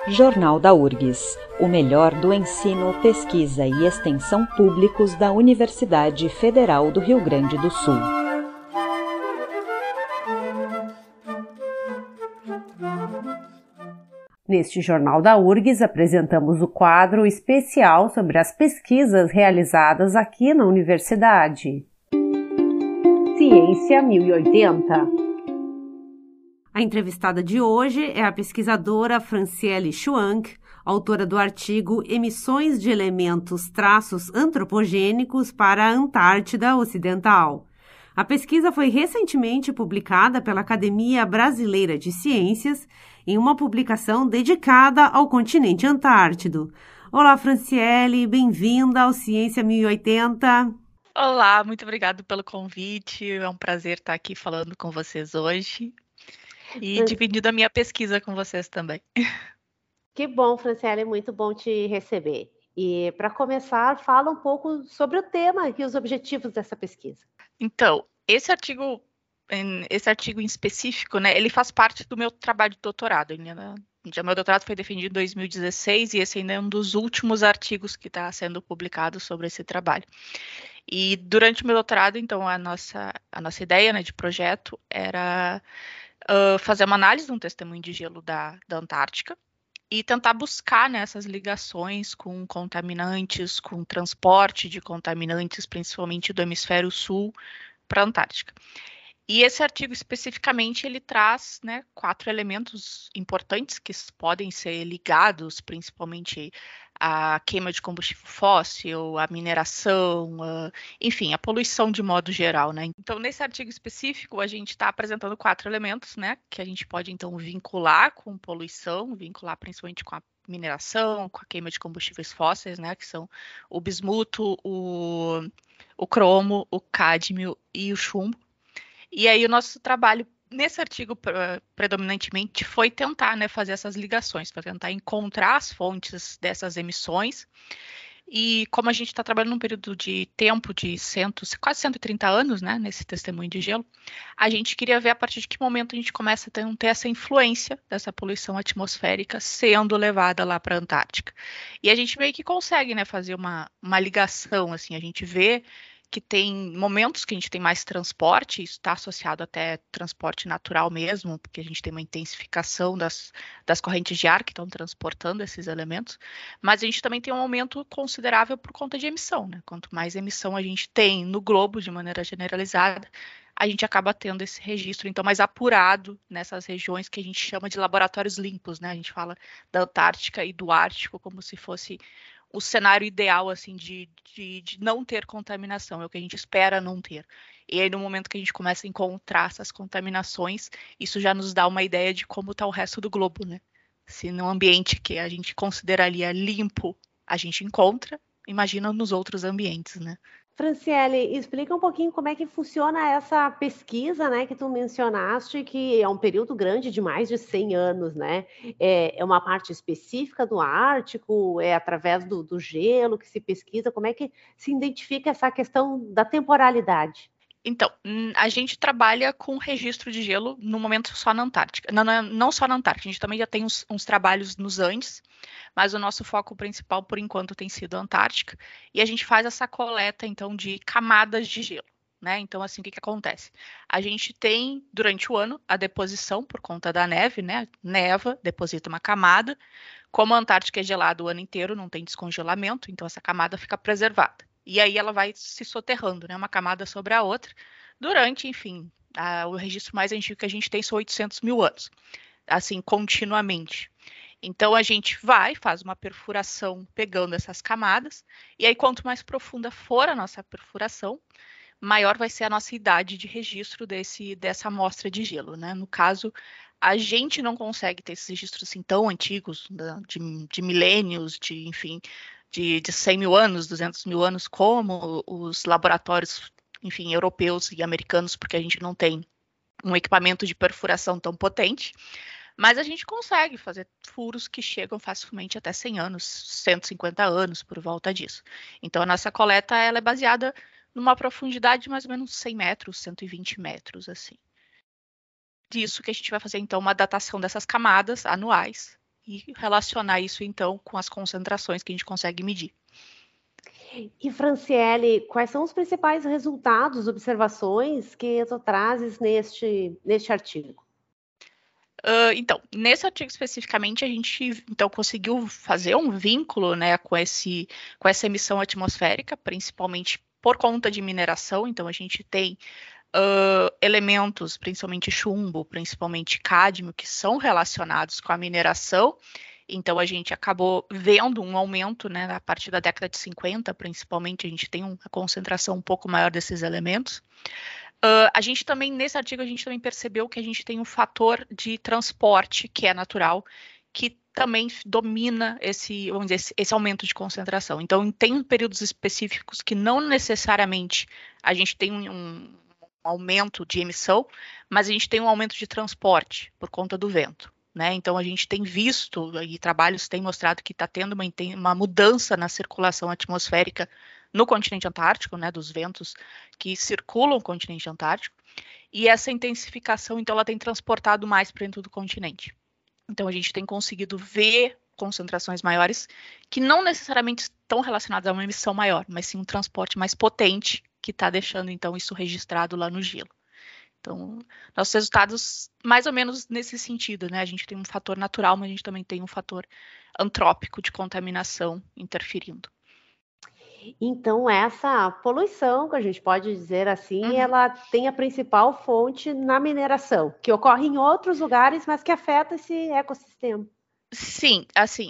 Jornal da URGS, o melhor do ensino, pesquisa e extensão públicos da Universidade Federal do Rio Grande do Sul. Neste Jornal da URGS, apresentamos o quadro especial sobre as pesquisas realizadas aqui na universidade. Ciência 1080. A entrevistada de hoje é a pesquisadora Franciele Schwank, autora do artigo Emissões de Elementos Traços Antropogênicos para a Antártida Ocidental. A pesquisa foi recentemente publicada pela Academia Brasileira de Ciências em uma publicação dedicada ao continente antártido. Olá, Franciele, bem-vinda ao Ciência 1080. Olá, muito obrigada pelo convite. É um prazer estar aqui falando com vocês hoje e dividindo a minha pesquisa com vocês também. Que bom, Franciele, muito bom te receber. E para começar, fala um pouco sobre o tema e os objetivos dessa pesquisa. Então, esse artigo em específico, né, ele faz parte do meu trabalho de doutorado. Meu doutorado foi defendido em 2016 e esse ainda é um dos últimos artigos que está sendo publicado sobre esse trabalho. E durante o meu doutorado, então, a nossa ideia, né, de projeto era fazer uma análise de um testemunho de gelo da Antártica e tentar buscar, né, essas ligações com contaminantes, com transporte de contaminantes, principalmente do hemisfério sul para a Antártica. E esse artigo especificamente ele traz, né, 4 elementos importantes que podem ser ligados, principalmente a queima de combustível fóssil, a mineração, enfim, a poluição de modo geral, né? Então, nesse artigo específico, a gente está apresentando 4 elementos, né, que a gente pode, então, vincular com poluição, vincular principalmente com a mineração, com a queima de combustíveis fósseis, né, que são o bismuto, o cromo, o cádmio e o chumbo. E aí o nosso trabalho nesse artigo predominantemente foi tentar, né, fazer essas ligações, para tentar encontrar as fontes dessas emissões. E como a gente está trabalhando num período de tempo de quase 130 anos, né, nesse testemunho de gelo, a gente queria ver a partir de que momento a gente começa a ter essa influência dessa poluição atmosférica sendo levada lá para a Antártica. E a gente meio que consegue, né, fazer uma ligação, assim, a gente vê que tem momentos que a gente tem mais transporte, isso está associado até transporte natural mesmo, porque a gente tem uma intensificação das correntes de ar que estão transportando esses elementos, mas a gente também tem um aumento considerável por conta de emissão, né? Quanto mais emissão a gente tem no globo, de maneira generalizada, a gente acaba tendo esse registro, então, mais apurado nessas regiões que a gente chama de laboratórios limpos, né? A gente fala da Antártica e do Ártico como se fosse o cenário ideal, assim, de não ter contaminação, é o que a gente espera não ter. E aí, no momento que a gente começa a encontrar essas contaminações, isso já nos dá uma ideia de como está o resto do globo, né? Se no ambiente que a gente consideraria limpo, a gente encontra, imagina nos outros ambientes, né? Franciele, explica um pouquinho como é que funciona essa pesquisa, né, que tu mencionaste, que é um período grande de mais de 100 anos, né? É uma parte específica do Ártico? É através do gelo que se pesquisa? Como é que se identifica essa questão da temporalidade? Então, a gente trabalha com registro de gelo no momento só na Antártica. Não só na Antártica, a gente também já tem uns trabalhos nos Andes, mas o nosso foco principal, por enquanto, tem sido a Antártica. E a gente faz essa coleta, então, de camadas de gelo, né? Então, assim, o que acontece? A gente tem, durante o ano, a deposição por conta da neve, né? Neva, deposita uma camada. Como a Antártica é gelada o ano inteiro, não tem descongelamento, então essa camada fica preservada. E aí ela vai se soterrando, né? Uma camada sobre a outra, durante, enfim, o registro mais antigo que a gente tem são 800 mil anos, assim, continuamente. Então, a gente faz uma perfuração pegando essas camadas, e aí quanto mais profunda for a nossa perfuração, maior vai ser a nossa idade de registro dessa amostra de gelo, né? No caso, a gente não consegue ter esses registros assim tão antigos, né, de milênios, enfim, de 100 mil anos, 200 mil anos, como os laboratórios, enfim, europeus e americanos, porque a gente não tem um equipamento de perfuração tão potente, mas a gente consegue fazer furos que chegam facilmente até 100 anos, 150 anos, por volta disso. Então, a nossa coleta ela é baseada numa profundidade de mais ou menos 100 metros, 120 metros, assim. Disso que a gente vai fazer, então, uma datação dessas camadas anuais, e relacionar isso, então, com as concentrações que a gente consegue medir. E, Franciele, quais são os principais resultados, observações que tu trazes neste artigo? Então, nesse artigo especificamente, a gente então conseguiu fazer um vínculo, né, com essa emissão atmosférica, principalmente por conta de mineração. Então, a gente tem elementos, principalmente chumbo, principalmente cádmio, que são relacionados com a mineração. Então, a gente acabou vendo um aumento, né, a partir da década de 50, principalmente, a gente tem uma concentração um pouco maior desses elementos. A gente também, nesse artigo, a gente também percebeu que a gente tem um fator de transporte, que é natural, que também domina vamos dizer, esse aumento de concentração. Então, tem períodos específicos que não necessariamente a gente tem um aumento de emissão, mas a gente tem um aumento de transporte por conta do vento. Né? Então, a gente tem visto, e trabalhos têm mostrado que está tendo uma mudança na circulação atmosférica no continente antártico, né, dos ventos que circulam o continente antártico, e essa intensificação, então, ela tem transportado mais para dentro do continente. Então, a gente tem conseguido ver concentrações maiores que não necessariamente estão relacionadas a uma emissão maior, mas sim um transporte mais potente que está deixando, então, isso registrado lá no gelo. Então, nossos resultados, mais ou menos nesse sentido, né? A gente tem um fator natural, mas a gente também tem um fator antrópico de contaminação interferindo. Então, essa poluição, que a gente pode dizer assim, ela tem a principal fonte na mineração, que ocorre em outros lugares, mas que afeta esse ecossistema. Sim, assim,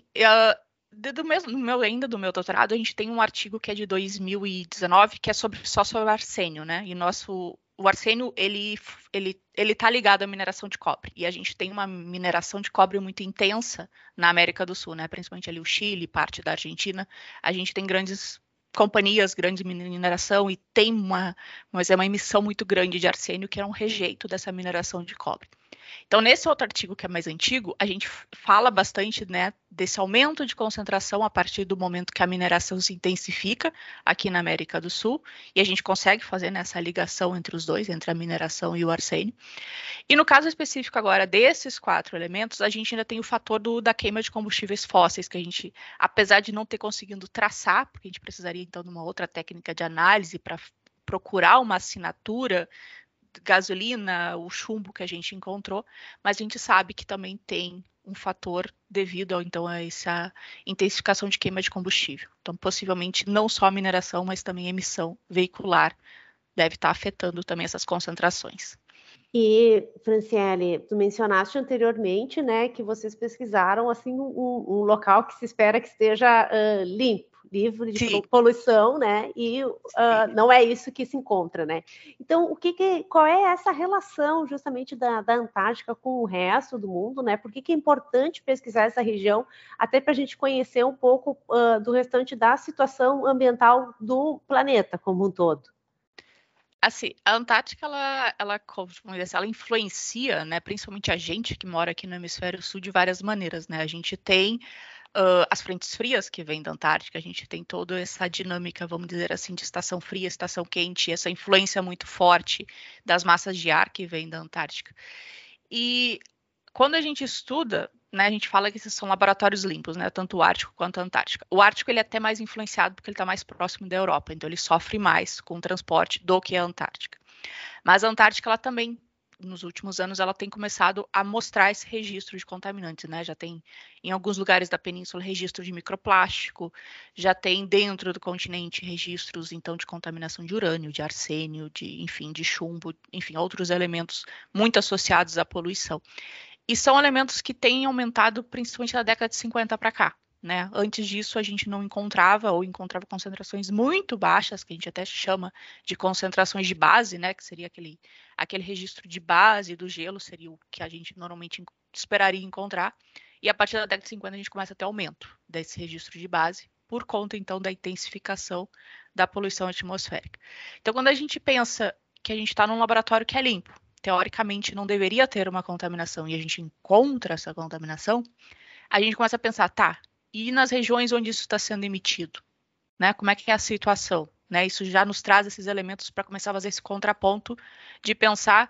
ainda do meu doutorado, a gente tem um artigo que é de 2019, que é só sobre arsênio, né? E o arsênio, ele tá ligado à mineração de cobre. E a gente tem uma mineração de cobre muito intensa na América do Sul, né? Principalmente ali o Chile, parte da Argentina. A gente tem grandes companhias, grande mineração, e tem uma emissão muito grande de arsênio, que é um rejeito dessa mineração de cobre. Então, nesse outro artigo, que é mais antigo, a gente fala bastante, né, desse aumento de concentração a partir do momento que a mineração se intensifica aqui na América do Sul, e a gente consegue fazer, né, essa ligação entre os dois, entre a mineração e o arsênio. E no caso específico agora desses 4 elementos, a gente ainda tem o fator da queima de combustíveis fósseis, que a gente, apesar de não ter conseguido traçar, porque a gente precisaria então de uma outra técnica de análise para procurar uma assinatura gasolina, o chumbo que a gente encontrou, mas a gente sabe que também tem um fator devido então a essa intensificação de queima de combustível. Então, possivelmente, não só a mineração, mas também a emissão veicular deve estar afetando também essas concentrações. E, Franciele, tu mencionaste anteriormente, né, que vocês pesquisaram assim um local que se espera que esteja limpo, livre de poluição, né? E não é isso que se encontra, né? Então, qual é essa relação justamente da Antártica com o resto do mundo, né? Por que é importante pesquisar essa região, até para a gente conhecer um pouco do restante da situação ambiental do planeta como um todo? Assim, a Antártica, ela influencia, né, principalmente a gente que mora aqui no hemisfério sul de várias maneiras, né? A gente tem as frentes frias que vêm da Antártica, a gente tem toda essa dinâmica, vamos dizer assim, de estação fria, estação quente, essa influência muito forte das massas de ar que vêm da Antártica. E quando a gente estuda, né, a gente fala que esses são laboratórios limpos, né, tanto o Ártico quanto a Antártica. O Ártico ele é até mais influenciado porque ele está mais próximo da Europa, então ele sofre mais com o transporte do que a Antártica. Mas a Antártica, ela também, nos últimos anos, ela tem começado a mostrar esse registro de contaminantes, né? Já tem, em alguns lugares da península, registro de microplástico, já tem dentro do continente registros, então, de contaminação de urânio, de arsênio, de chumbo, enfim, outros elementos muito associados à poluição. E são elementos que têm aumentado principalmente da década de 50 para cá. Né? Antes disso, a gente não encontrava ou encontrava concentrações muito baixas, que a gente até chama de concentrações de base, né? Que seria aquele registro de base do gelo, seria o que a gente normalmente esperaria encontrar. E a partir da década de 50 a gente começa a ter aumento desse registro de base, por conta, então, da intensificação da poluição atmosférica. Então, quando a gente pensa que a gente está num laboratório que é limpo, teoricamente não deveria ter uma contaminação, e a gente encontra essa contaminação, a gente começa a pensar, tá, e nas regiões onde isso está sendo emitido? Né? Como é que é a situação? Né? Isso já nos traz esses elementos para começar a fazer esse contraponto de pensar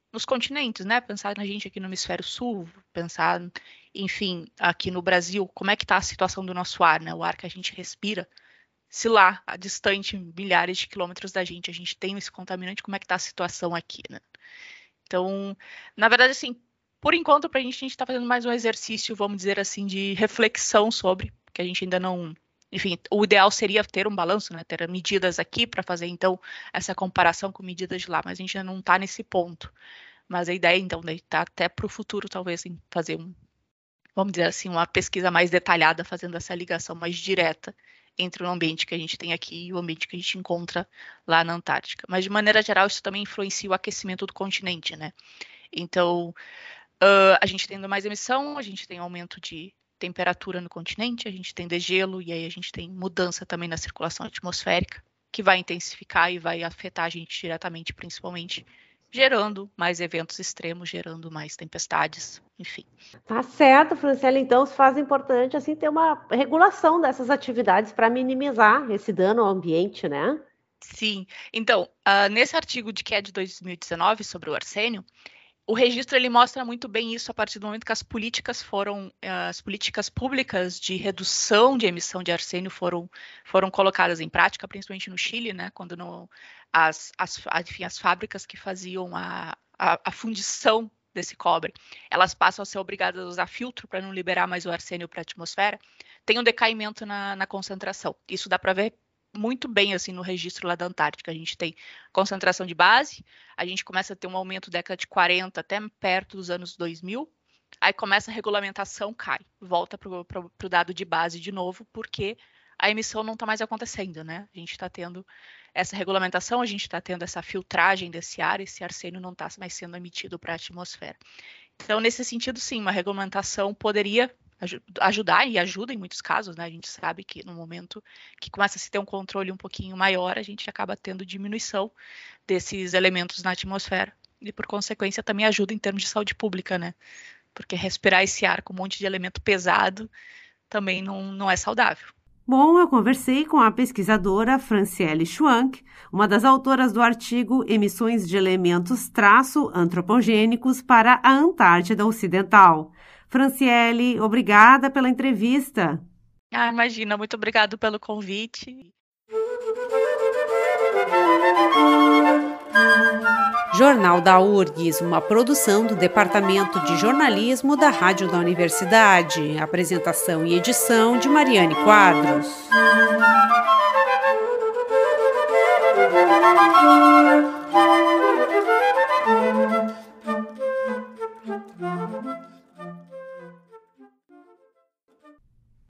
nos continentes, né? Pensar na gente aqui no hemisfério sul, pensar, enfim, aqui no Brasil, como é que está a situação do nosso ar, né? O ar que a gente respira, se lá, a distante, milhares de quilômetros da gente, a gente tem esse contaminante, como é que está a situação aqui, né? Então, na verdade, assim, por enquanto, para a gente está fazendo mais um exercício, vamos dizer assim, de reflexão sobre, que a gente ainda não... Enfim, o ideal seria ter um balanço, né? Ter medidas aqui para fazer, então, essa comparação com medidas de lá, mas a gente ainda não está nesse ponto. Mas a ideia, então, está até para o futuro, talvez, em fazer vamos dizer assim, uma pesquisa mais detalhada, fazendo essa ligação mais direta entre o ambiente que a gente tem aqui e o ambiente que a gente encontra lá na Antártica. Mas, de maneira geral, isso também influencia o aquecimento do continente, né? Então, a gente tendo mais emissão, a gente tem aumento de temperatura no continente, a gente tem degelo, e aí a gente tem mudança também na circulação atmosférica, que vai intensificar e vai afetar a gente diretamente, principalmente, gerando mais eventos extremos, gerando mais tempestades, enfim. Tá certo, Franciele. Então, se faz importante assim ter uma regulação dessas atividades para minimizar esse dano ao ambiente, né? Sim. Então, nesse artigo que é de 2019 sobre o arsênio, o registro ele mostra muito bem isso a partir do momento que as políticas públicas de redução de emissão de arsênio foram colocadas em prática, principalmente no Chile, né, quando enfim, as fábricas que faziam a fundição desse cobre, elas passam a ser obrigadas a usar filtro para não liberar mais o arsênio para a atmosfera, tem um decaimento na concentração. Isso dá para ver muito bem assim no registro lá da Antártica. A gente tem concentração de base, a gente começa a ter um aumento década de 40 até perto dos anos 2000, aí começa a regulamentação, cai, volta para o dado de base de novo, porque a emissão não está mais acontecendo, né? A gente está tendo essa regulamentação, a gente está tendo essa filtragem desse ar, esse arsênio não está mais sendo emitido para a atmosfera. Então, nesse sentido, sim, uma regulamentação poderia ajudar e ajuda em muitos casos, né? A gente sabe que no momento que começa a se ter um controle um pouquinho maior, a gente acaba tendo diminuição desses elementos na atmosfera e, por consequência, também ajuda em termos de saúde pública, né? Porque respirar esse ar com um monte de elemento pesado também não é saudável. Bom, eu conversei com a pesquisadora Franciele Schwank, uma das autoras do artigo Emissões de Elementos Antropogênicos para a Antártida Ocidental. Franciele, obrigada pela entrevista. Imagina, muito obrigado pelo convite. Jornal da URGS, uma produção do Departamento de Jornalismo da Rádio da Universidade. Apresentação e edição de Mariane Quadros.